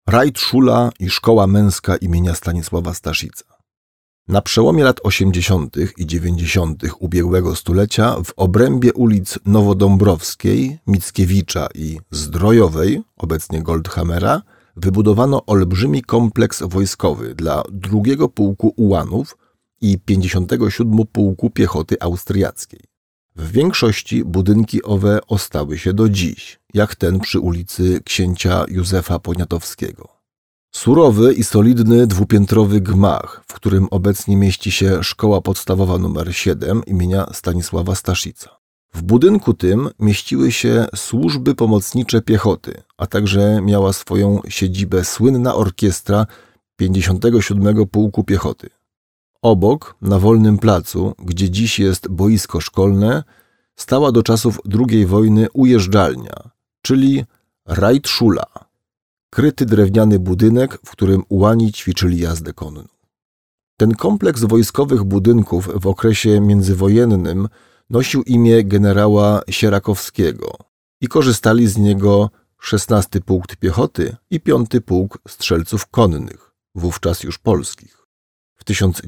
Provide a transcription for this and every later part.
Rajtszula i Szkoła Męska imienia Stanisława Staszica. Na przełomie lat 80. i 90. ubiegłego stulecia w obrębie ulic Nowodąbrowskiej, Mickiewicza i Zdrojowej, obecnie Goldhammera, wybudowano olbrzymi kompleks wojskowy dla II Pułku Ułanów i 57. Pułku Piechoty Austriackiej. W większości budynki owe ostały się do dziś, jak ten przy ulicy Księcia Józefa Poniatowskiego. Surowy i solidny dwupiętrowy gmach, w którym obecnie mieści się Szkoła Podstawowa nr 7 imienia Stanisława Staszica. W budynku tym mieściły się służby pomocnicze piechoty, a także miała swoją siedzibę słynna orkiestra 57. Pułku Piechoty. Obok, na wolnym placu, gdzie dziś jest boisko szkolne, stała do czasów II wojny ujeżdżalnia, czyli Rajtszula, kryty drewniany budynek, w którym ułani ćwiczyli jazdę konną. Ten kompleks wojskowych budynków w okresie międzywojennym nosił imię generała Sierakowskiego i korzystali z niego 16. Pułk Piechoty i 5. Pułk Strzelców Konnych, wówczas już polskich. W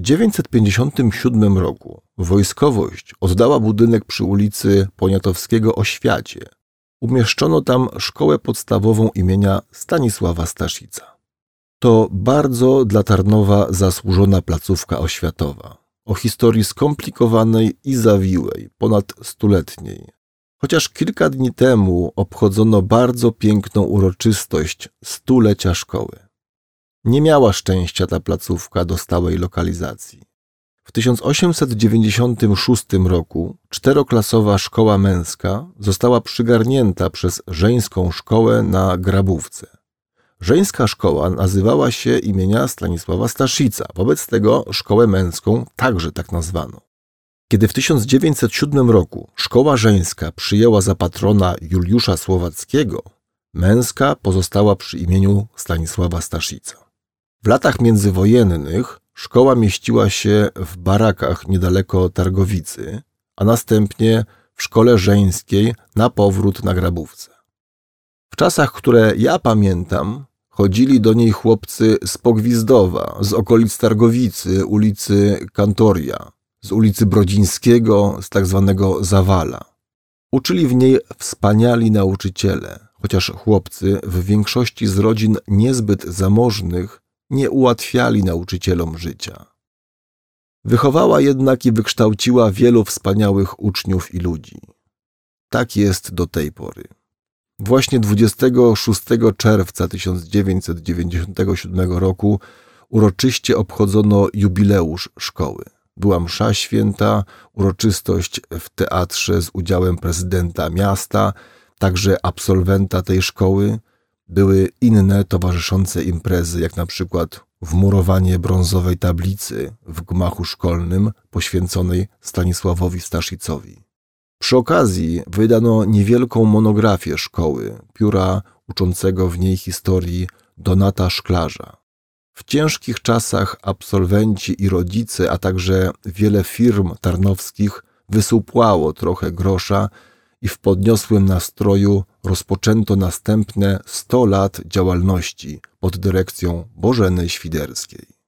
1957 roku wojskowość oddała budynek przy ulicy Poniatowskiego Oświacie. Umieszczono tam szkołę podstawową imienia Stanisława Staszica. To bardzo dla Tarnowa zasłużona placówka oświatowa, o historii skomplikowanej i zawiłej, ponad stuletniej. Chociaż kilka dni temu obchodzono bardzo piękną uroczystość stulecia szkoły. Nie miała szczęścia ta placówka do stałej lokalizacji. W 1896 roku czteroklasowa szkoła męska została przygarnięta przez żeńską szkołę na Grabówce. Żeńska szkoła nazywała się imienia Stanisława Staszica, wobec tego szkołę męską także tak nazwano. Kiedy w 1907 roku szkoła żeńska przyjęła za patrona Juliusza Słowackiego, męska pozostała przy imieniu Stanisława Staszica. W latach międzywojennych szkoła mieściła się w barakach niedaleko Targowicy, a następnie w szkole żeńskiej na powrót na Grabówce. W czasach, które ja pamiętam, chodzili do niej chłopcy z Pogwizdowa, z okolic Targowicy, ulicy Kantoria, z ulicy Brodzińskiego, z tak zwanego Zawala. Uczyli w niej wspaniali nauczyciele, chociaż chłopcy w większości z rodzin niezbyt zamożnych nie ułatwiali nauczycielom życia. Wychowała jednak i wykształciła wielu wspaniałych uczniów i ludzi. Tak jest do tej pory. Właśnie 26 czerwca 1997 roku uroczyście obchodzono jubileusz szkoły. Była msza święta, uroczystość w teatrze z udziałem prezydenta miasta, także absolwenta tej szkoły. Były inne towarzyszące imprezy, jak na przykład wmurowanie brązowej tablicy w gmachu szkolnym poświęconej Stanisławowi Staszicowi. Przy okazji wydano niewielką monografię szkoły, pióra uczącego w niej historii Donata Szklarza. W ciężkich czasach absolwenci i rodzice, a także wiele firm tarnowskich wysupłało trochę grosza i w podniosłym nastroju rozpoczęto następne 100 lat działalności pod dyrekcją Bożeny Świderskiej.